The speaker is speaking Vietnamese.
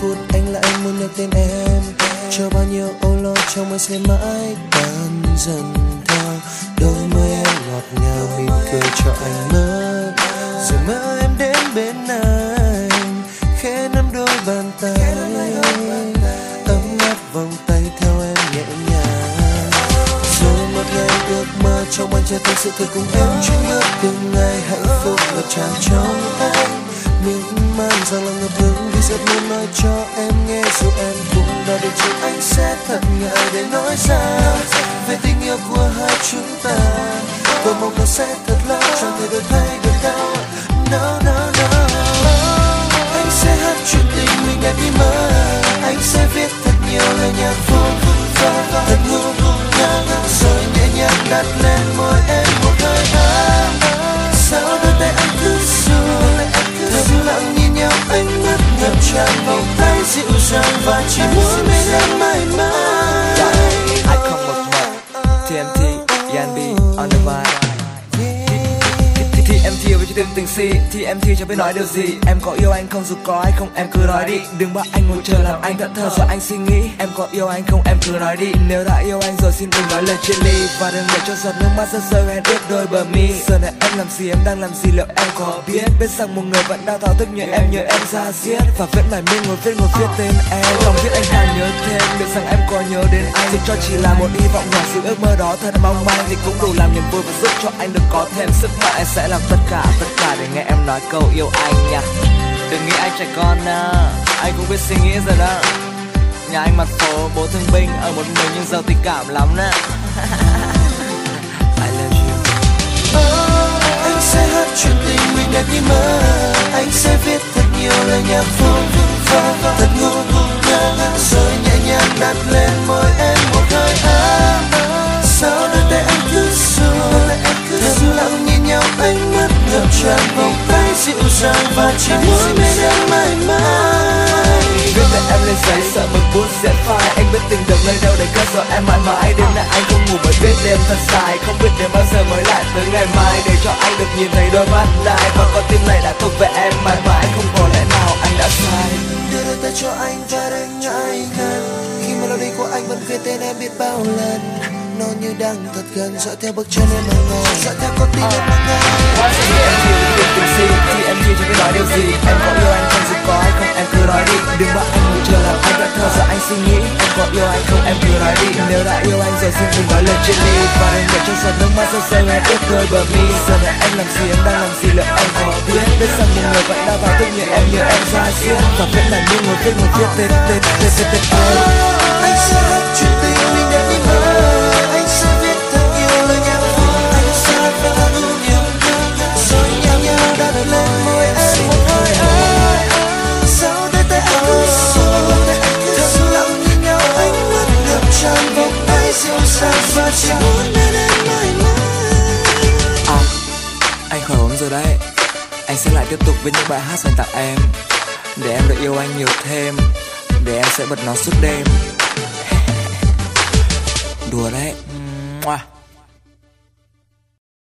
phút anh lại muốn nhắc tên em, cho bao nhiêu âu lo trong mơ sẽ mãi tan dần theo đôi môi em ngọt ngào mỉm cười cho anh mơ, rồi mơ em đến bên anh khẽ nắm đôi bàn tay ấm áp vòng tay theo em nhẹ nhàng, rồi một ngày ước mơ trong anh trở thành sự thật cùng em chung bước từng ngày hạnh phúc ngập tràn trong anh, miên man rằng lòng ngập ngừng vì giấc mơ nói cho em nghe dù em cũng đã biết chuyện anh sẽ thật ngại để nói ra về tình yêu của hai chúng ta, và mong nó sẽ thật lâu chẳng thể đổi thay được đâu. No no no, anh sẽ hát chuyện tình mình đã đi mơ, anh sẽ viết thật nhiều lời nhạc vui thật ngu ngơ, rồi nhẹ nhàng đặt lên môi em một hơi ấm. Sao đôi tay anh cứ xuôi thầm lặng nhìn nhau, ánh mắt ngập tràn vòng tay dịu dàng và chỉ muốn bên em mãi mãi. Ai không một mật TMT Yanbi on the vibe. TMT với chữ tình si, TMT chẳng biết nói điều gì. Em có yêu anh không, dù có hay không em cứ nói đi. Đừng bắt anh ngồi chờ làm anh thẫn thờ rồi anh suy nghĩ. Em có yêu anh không em cứ nói đi. Nếu đã yêu anh rồi xin đừng nói lời chia ly, và đừng để cho giọt nước mắt rơi rơi hẹn ướt đôi bờ mi. Giờ này em làm gì, em đang làm gì, liệu em có biết rằng một người vẫn đang thao thức như em ra giết, và vẫn mải mê ngồi viết tên em. Lòng viết anh càng nhớ thêm, biết rằng em có nhớ đến anh. Dù cho chỉ là một hy vọng nhỏ, sự ước mơ đó thật mong manh thì cũng đủ làm niềm vui và giúp cho anh được có thêm sức mạnh. Em sẽ làm tất cả để nghe em nói câu yêu anh nha. Đừng nghĩ anh trẻ con à, anh cũng biết suy nghĩ rồi đó. Nhà anh mặt phố, bố thương binh, ở một mình nhưng giàu tình cảm lắm nè. I love you. Anh sẽ hát chuyện tình mình đã đi mơ, anh sẽ viết thật nhiều lời nhạc vui thật ngu ngơ, rồi nhẹ nhàng đặt lên môi em một hơi ấm. Sao đôi tay anh cứ xuôi thầm lặng nhìn nhau, ánh mắt ngập tràn vòng tay dịu dàng và chỉ muốn bên em mãi mãi. Viết tên em lên giấy sợ mực bút sẽ phai, anh biết tìm được nơi đâu để cất giấu em mãi mãi. Đêm nay anh không ngủ bởi biết đêm thật dài, không biết đến bao giờ mới lại tới ngày mai, để cho anh được nhìn thấy đôi mắt lại, và con tim này đã thuộc về em mãi mãi. Không có lẽ nào anh đã sai. Đưa đôi tay cho anh và đừng ngại ngần, khi melody của anh vẫn viết tên em biết bao lần. Nó như đang thật gần, dõi theo bước chân em hàng ngày, dõi theo con tim em hàng ngày. Tình si, TMT chẳng biết nói điều gì. Em có yêu anh không, dù có hay không em cứ nói đi. Đừng bắt anh ngồi chờ làm anh thẫn thờ giờ anh suy nghĩ. Em có yêu anh không em cứ nói đi. Nếu đã yêu anh rồi xin đừng nói lời chia ly, và đừng để cho giọt nước mắt rơi rơi hẹn ướt đôi bờ mi. Giờ này em làm gì, em đang làm gì, liệu em có biết rằng một người vẫn đang vào thức như em ra giết, và vẫn là như ngồi viết tên em. Anh sẽ hát chuyện tình mình đã đi mơ, anh sẽ viết thật nhiều lời nhạc vui, anh sẽ hát và thật nhiều rồi nhau nhau đã đặt lên môi em một hơi ấm. Sao đôi tay anh cứ xuôi thầm lặng nhìn nhau, ánh mắt ngập tràn vòng tay dịu dàng và chỉ muốn bên em mãi mãi. Anh khỏi ốm rồi đấy. Anh sẽ lại tiếp tục với những bài hát dành tặng em, để em được yêu anh nhiều thêm, để em sẽ bật nó suốt đêm. Đùa đấy.